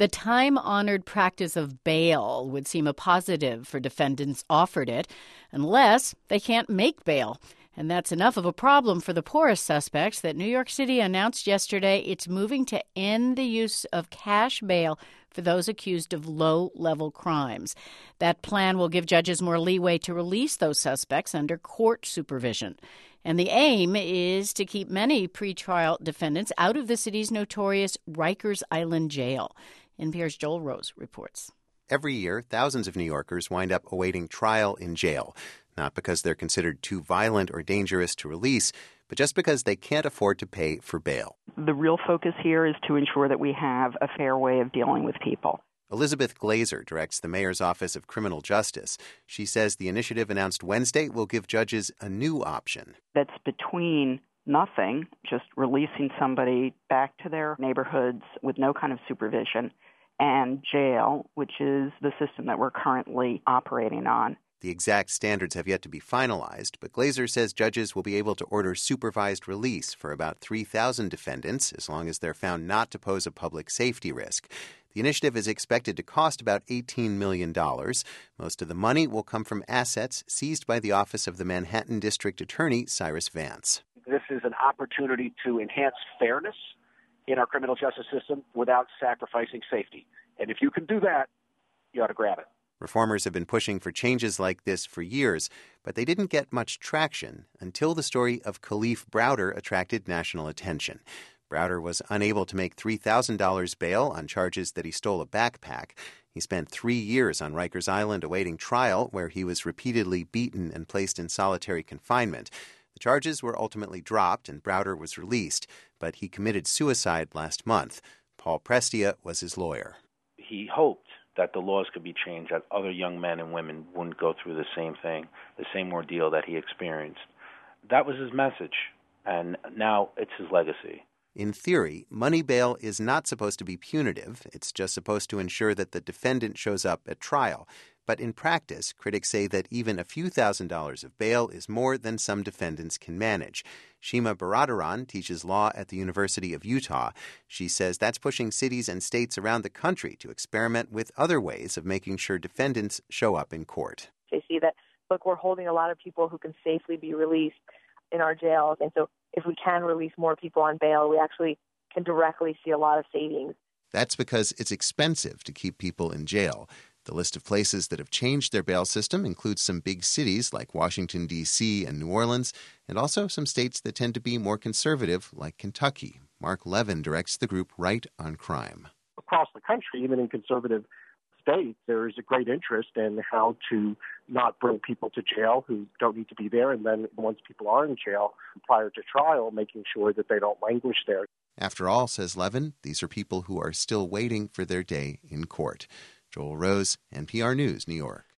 The time-honored practice of bail would seem a positive for defendants offered it, unless they can't make bail. And that's enough of a problem for the poorest suspects that New York City announced yesterday it's moving to end the use of cash bail for those accused of low-level crimes. That plan will give judges more leeway to release those suspects under court supervision. And the aim is to keep many pretrial defendants out of the city's notorious Rikers Island jail. NPR's Joel Rose reports. Every year, thousands of New Yorkers wind up awaiting trial in jail, not because they're considered too violent or dangerous to release, but just because they can't afford to pay for bail. The real focus here is to ensure that we have a fair way of dealing with people. Elizabeth Glazer directs the Mayor's Office of Criminal Justice. She says the initiative announced Wednesday will give judges a new option. That's between nothing, just releasing somebody back to their neighborhoods with no kind of supervision, and jail, which is the system that we're currently operating on. The exact standards have yet to be finalized, but Glazer says judges will be able to order supervised release for about 3,000 defendants as long as they're found not to pose a public safety risk. The initiative is expected to cost about $18 million. Most of the money will come from assets seized by the Office of the Manhattan District Attorney, Cyrus Vance. This is an opportunity to enhance fairness in our criminal justice system without sacrificing safety. And if you can do that, you ought to grab it. Reformers have been pushing for changes like this for years, but they didn't get much traction until the story of Kalief Browder attracted national attention. Browder was unable to make $3,000 bail on charges that he stole a backpack. He spent 3 years on Rikers Island awaiting trial, where he was repeatedly beaten and placed in solitary confinement. The charges were ultimately dropped and Browder was released, but he committed suicide last month. Paul Prestia was his lawyer. He hoped that the laws could be changed, that other young men and women wouldn't go through the same thing, the same ordeal that he experienced. That was his message, and now it's his legacy. In theory, money bail is not supposed to be punitive. It's just supposed to ensure that the defendant shows up at trial. But in practice, critics say that even a few $1,000s of bail is more than some defendants can manage. Shima Baradaran teaches law at the University of Utah. She says that's pushing cities and states around the country to experiment with other ways of making sure defendants show up in court. They see that, look, we're holding a lot of people who can safely be released in our jails. And so if we can release more people on bail, we actually can directly see a lot of savings. That's because it's expensive to keep people in jail. The list of places that have changed their bail system includes some big cities like Washington, D.C. and New Orleans, and also some states that tend to be more conservative, like Kentucky. Mark Levin directs the group Right on Crime. Across the country, even in conservative states, there is a great interest in how to not bring people to jail who don't need to be there, and then once people are in jail prior to trial, making sure that they don't languish there. After all, says Levin, these are people who are still waiting for their day in court. Joel Rose, NPR News, New York.